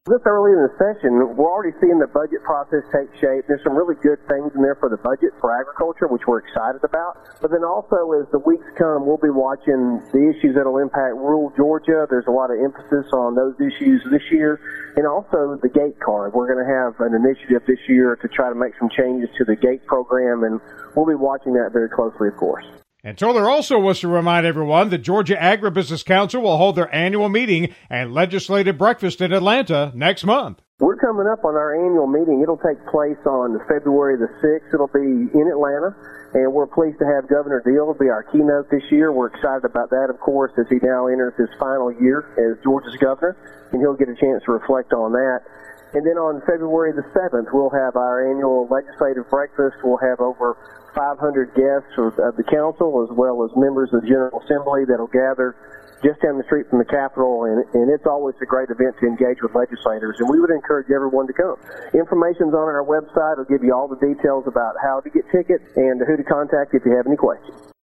This early in the session, we're already seeing the budget process take shape. There's some really good things in there for the budget for agriculture, which we're excited about. But then also, as the weeks come, we'll be watching the issues that will impact rural Georgia. There's a lot of emphasis on those issues this year. And also the gate card. We're going to have an initiative this year to try to make some changes to the gate program, and we'll be watching that very closely, of course. And Toller also wants to remind everyone that Georgia Agribusiness Council will hold their annual meeting and legislative breakfast in Atlanta next month. We're coming up on our annual meeting. It'll take place on February the 6th. It'll be in Atlanta, and we're pleased to have Governor Deal be our keynote this year. We're excited about that, of course, as he now enters his final year as Georgia's governor, and he'll get a chance to reflect on that. And then on February the 7th, we'll have our annual legislative breakfast. We'll have over 500 guests of the council, as well as members of the General Assembly that'll gather just down the street from the Capitol, and it's always a great event to engage with legislators, and we would encourage everyone to come. Information's on our website. It'll give you all the details about how to get tickets and who to contact if you have any questions.